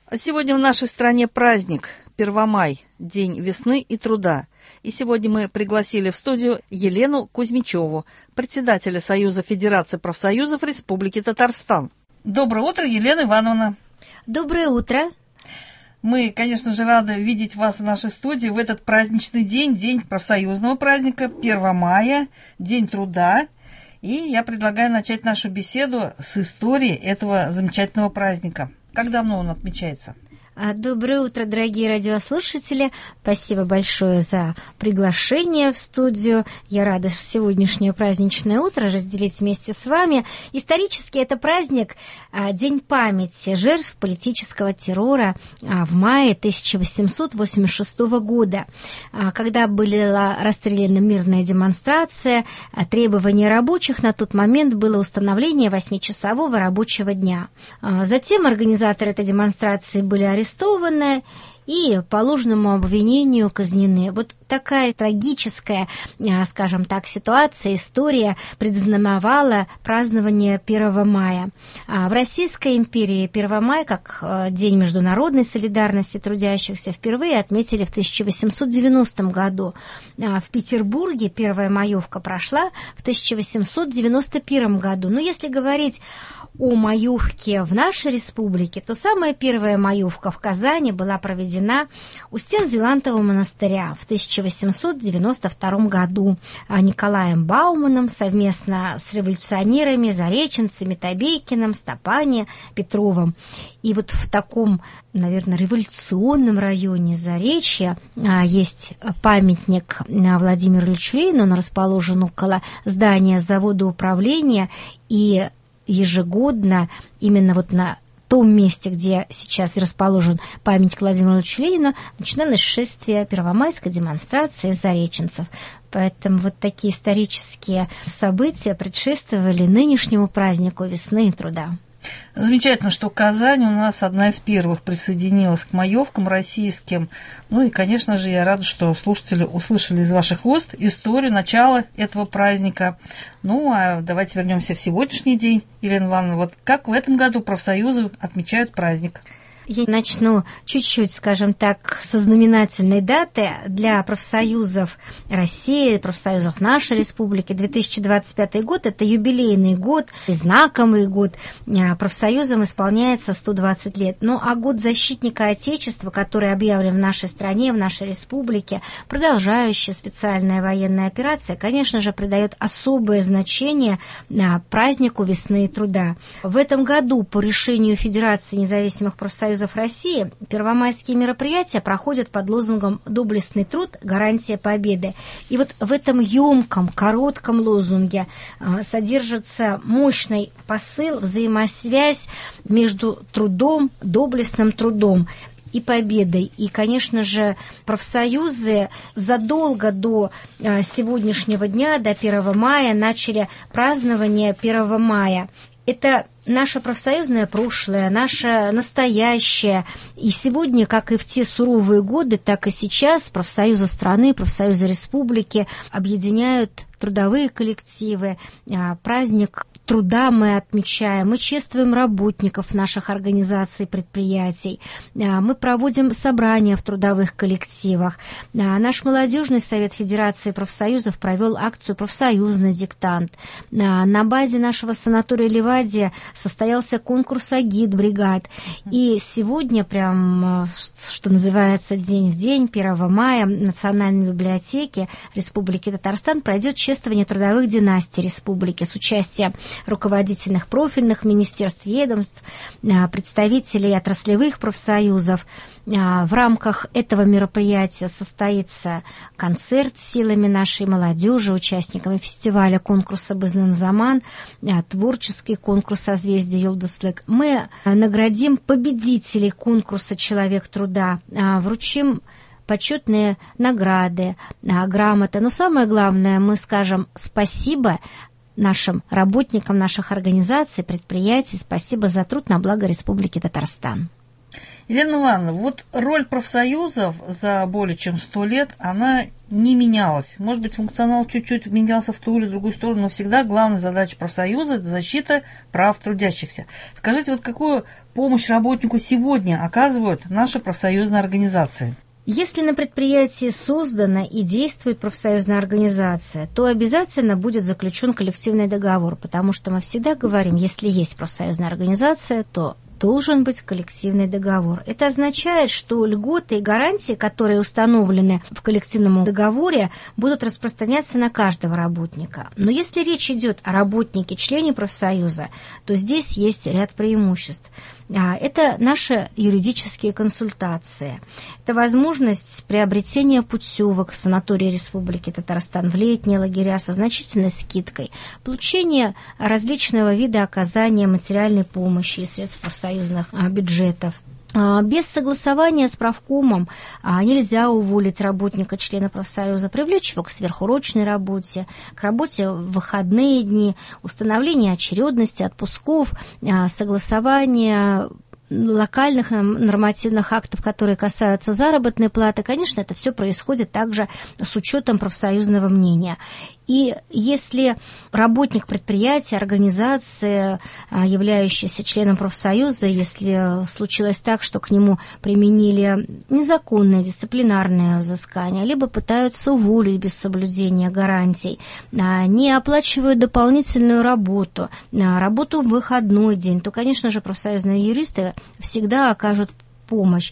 Сегодня в нашей стране праздник Первомай, День весны и труда. И сегодня мы пригласили в студию Елену Кузьмичеву, председателя Союза Федерации профсоюзов Республики Татарстан. Доброе утро, Елена Ивановна. Доброе утро. Мы, конечно же, рады видеть вас в нашей студии в этот праздничный день, день профсоюзного праздника, 1 мая, День труда. И я предлагаю начать нашу беседу с истории этого замечательного праздника. Как давно он отмечается? Доброе утро, дорогие радиослушатели. Спасибо большое за приглашение в студию. Я рада сегодняшнее праздничное утро разделить вместе с вами. Исторически это праздник День памяти жертв политического террора в мае 1886 года, когда была расстреляна мирная демонстрация. Требование рабочих на тот момент было установление 8-часового рабочего дня. Затем организаторы этой демонстрации были арестованы и по ложному обвинению казнены. Вот такая трагическая, скажем так, ситуация, история предзнаменовала празднование 1 мая. В Российской империи 1 мая, как День международной солидарности трудящихся, впервые отметили в 1890 году. В Петербурге первая маевка прошла в 1891 году. Но если говорить о маевке в нашей республике, то самая первая маевка в Казани была проведена у стен Зелантового монастыря в 1892 году Николаем Бауманом совместно с революционерами, зареченцами, Табейкиным, Стопани, Петровым. И вот в таком, наверное, революционном районе Заречья есть памятник Владимиру Ильичу Ленину, он расположен около здания завода управления, и ежегодно именно вот на том месте, где сейчас расположен памятник Владимиру Ильичу Ленину, начиналось шествие первомайской демонстрации зареченцев. Поэтому вот такие исторические события предшествовали нынешнему празднику весны и труда. Замечательно, что Казань у нас одна из первых присоединилась к маевкам российским. Ну и, конечно же, я рада, что слушатели услышали из ваших уст историю начала этого праздника. Ну, а давайте вернемся в сегодняшний день. Елена Ивановна, вот как в этом году профсоюзы отмечают праздник? Я начну чуть-чуть, скажем так, со знаменательной даты для профсоюзов России, профсоюзов нашей республики. 2025 год – это юбилейный год, знаковый год. Профсоюзам исполняется 120 лет. Ну, а год защитника Отечества, который объявлен в нашей стране, в нашей республике, продолжающая специальная военная операция, конечно же, придает особое значение празднику весны и труда. В этом году по решению Федерации независимых профсоюзов России первомайские мероприятия проходят под лозунгом «Доблестный труд – гарантия победы». И вот в этом емком, коротком лозунге содержится мощный посыл, взаимосвязь между трудом, доблестным трудом и победой. И, конечно же, профсоюзы задолго до сегодняшнего дня, до 1 мая, начали празднование 1 мая. Это наше профсоюзное прошлое, наше настоящее. И сегодня, как и в те суровые годы, так и сейчас профсоюзы страны, профсоюзы республики объединяют трудовые коллективы. Праздник труда мы отмечаем, мы чествуем работников наших организаций, предприятий, мы проводим собрания в трудовых коллективах. Наш молодежный совет Федерации профсоюзов провел акцию «Профсоюзный диктант». На базе нашего санатория Ливадия состоялся конкурс агитбригад. И сегодня, прям, что называется, день в день, 1 мая, в Национальной библиотеке Республики Татарстан пройдет чествование трудовых династий республики с участием руководительных профильных министерств, ведомств, представителей отраслевых профсоюзов. В рамках этого мероприятия состоится концерт с силами нашей молодежи, участниками фестиваля конкурса «Бызнын-Заман», творческий конкурс «Созвездие Юлдызлык». Мы наградим победителей конкурса «Человек труда», вручим почетные награды, грамоты. Но самое главное, мы скажем спасибо нашим работникам наших организаций, предприятий. Спасибо за труд на благо Республики Татарстан. Елена Ивановна, вот роль профсоюзов за более чем 100 лет, она не менялась. Может быть, функционал чуть-чуть менялся в ту или другую сторону, но всегда главная задача профсоюза – это защита прав трудящихся. Скажите, вот какую помощь работнику сегодня оказывают наши профсоюзные организации? Если на предприятии создана и действует профсоюзная организация, то обязательно будет заключен коллективный договор, потому что мы всегда говорим, если есть профсоюзная организация, то должен быть коллективный договор. Это означает, что льготы и гарантии, которые установлены в коллективном договоре, будут распространяться на каждого работника. Но если речь идет о работнике, члене профсоюза, то здесь есть ряд преимуществ. Это наши юридические консультации. Это возможность приобретения путевок в санатории Республики Татарстан в летние лагеря со значительной скидкой, получение различного вида оказания материальной помощи и средств профсоюзных бюджетов. Без согласования с правкомом нельзя уволить работника, члена профсоюза, привлечь его к сверхурочной работе, к работе в выходные дни, установление очередности, отпусков, согласование локальных нормативных актов, которые касаются заработной платы. Конечно, это все происходит также с учетом профсоюзного мнения. И если работник предприятия, организации, являющийся членом профсоюза, если случилось так, что к нему применили незаконное дисциплинарное взыскание, либо пытаются уволить без соблюдения гарантий, не оплачивают дополнительную работу, работу в выходной день, то, конечно же, профсоюзные юристы всегда окажут помощь.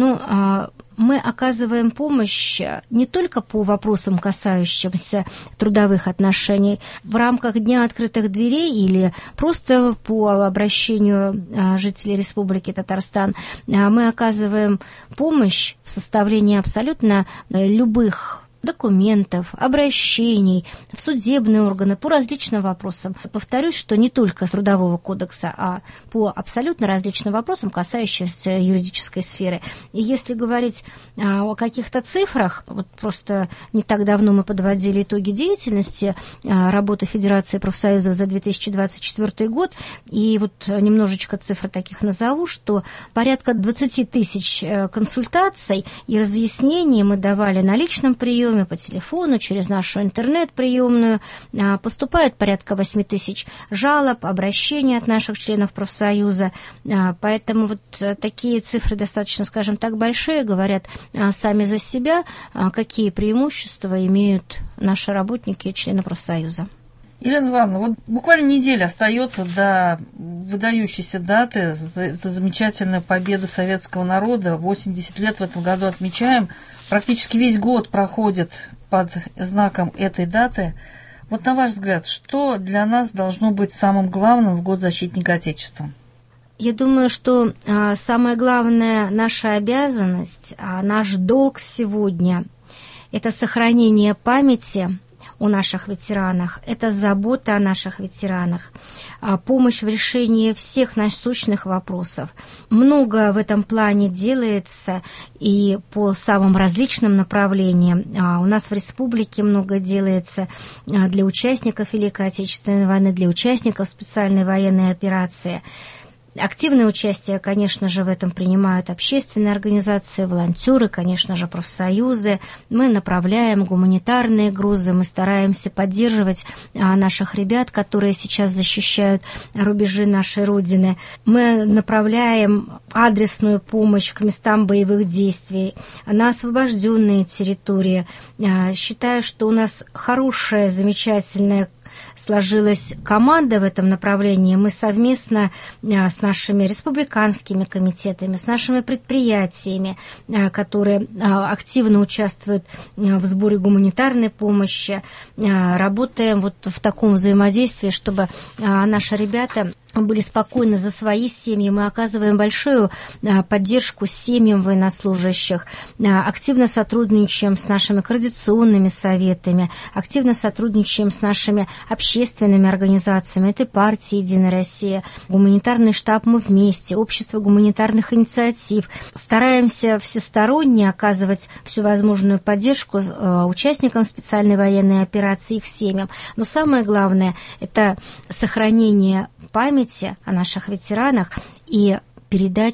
Но мы оказываем помощь не только по вопросам, касающимся трудовых отношений. В рамках Дня открытых дверей или просто по обращению жителей Республики Татарстан мы оказываем помощь в составлении абсолютно любых документов, обращений в судебные органы по различным вопросам. Повторюсь, что не только с Трудового кодекса, а по абсолютно различным вопросам, касающимся юридической сферы. И если говорить о каких-то цифрах, вот просто не так давно мы подводили итоги деятельности работы Федерации профсоюзов за 2024 год, и вот немножечко цифр таких назову, что порядка 20 тысяч консультаций и разъяснений мы давали на личном приеме, по телефону, через нашу интернет-приемную. Поступает порядка 8 тысяч жалоб, обращений от наших членов профсоюза. Поэтому вот такие цифры достаточно, скажем так, большие, говорят сами за себя, какие преимущества имеют наши работники и члены профсоюза. Елена Ивановна, вот буквально неделя остается до выдающейся даты, это замечательная победа советского народа. 80 лет в этом году отмечаем. Практически весь год проходит под знаком этой даты. Вот на ваш взгляд, что для нас должно быть самым главным в год защитника Отечества? Я думаю, что самая главная наша обязанность, наш долг сегодня – это сохранение памяти о наших ветеранах, это забота о наших ветеранах, помощь в решении всех насущных вопросов. Много в этом плане делается и по самым различным направлениям. У нас в республике много делается для участников Великой Отечественной войны, для участников специальной военной операции. Активное участие, конечно же, в этом принимают общественные организации, волонтеры, конечно же, профсоюзы. Мы направляем гуманитарные грузы, мы стараемся поддерживать наших ребят, которые сейчас защищают рубежи нашей Родины. Мы направляем адресную помощь к местам боевых действий, на освобожденные территории. Считаю, что у нас хорошая, замечательная сложилась команда в этом направлении. Мы совместно с нашими республиканскими комитетами, с нашими предприятиями, которые активно участвуют в сборе гуманитарной помощи, работаем вот в таком взаимодействии, чтобы наши ребята были спокойны за свои семьи. Мы оказываем большую поддержку семьям военнослужащих, активно сотрудничаем с нашими координационными советами, активно сотрудничаем с нашими общественными организациями. Это партия «Единая Россия», гуманитарный штаб «Мы вместе», общество гуманитарных инициатив. Стараемся всесторонне оказывать всю возможную поддержку участникам специальной военной операции, их семьям. Но самое главное – это сохранение памяти о наших ветеранах и передача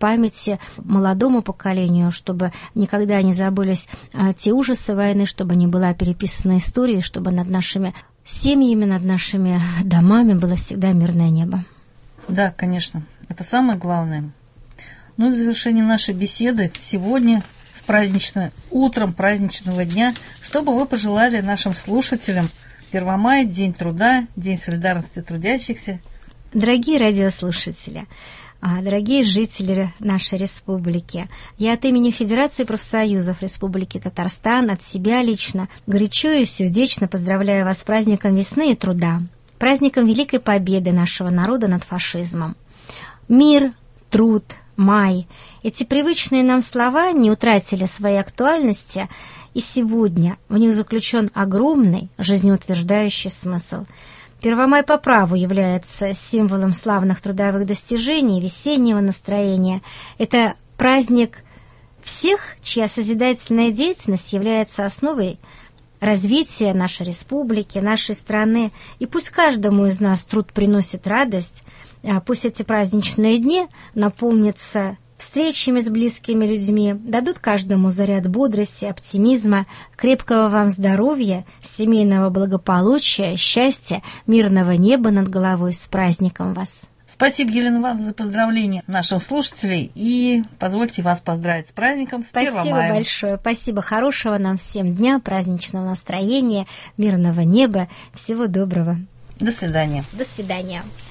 памяти молодому поколению, чтобы никогда не забылись те ужасы войны, чтобы не была переписана история, чтобы над нашими семьями, над нашими домами было всегда мирное небо. Да, конечно, это самое главное. Ну и в завершении нашей беседы сегодня, утром праздничного дня, что бы вы пожелали нашим слушателям? 1 мая, День труда, День солидарности трудящихся. Дорогие радиослушатели, дорогие жители нашей республики, я от имени Федерации профсоюзов Республики Татарстан, от себя лично, горячо и сердечно поздравляю вас с праздником весны и труда, праздником великой победы нашего народа над фашизмом. Мир, труд, май. Эти привычные нам слова не утратили своей актуальности, и сегодня в них заключен огромный жизнеутверждающий смысл. 1 мая по праву является символом славных трудовых достижений, весеннего настроения. Это праздник всех, чья созидательная деятельность является основой развития нашей республики, нашей страны. И пусть каждому из нас труд приносит радость, пусть эти праздничные дни наполнятся встречами с близкими людьми, дадут каждому заряд бодрости, оптимизма, крепкого вам здоровья, семейного благополучия, счастья, мирного неба над головой. С праздником вас! Спасибо, Елена Ивановна, за поздравления наших слушателей. И позвольте вас поздравить с праздником, с 1 мая. Спасибо большое. Спасибо. Хорошего нам всем дня, праздничного настроения, мирного неба. Всего доброго. До свидания. До свидания.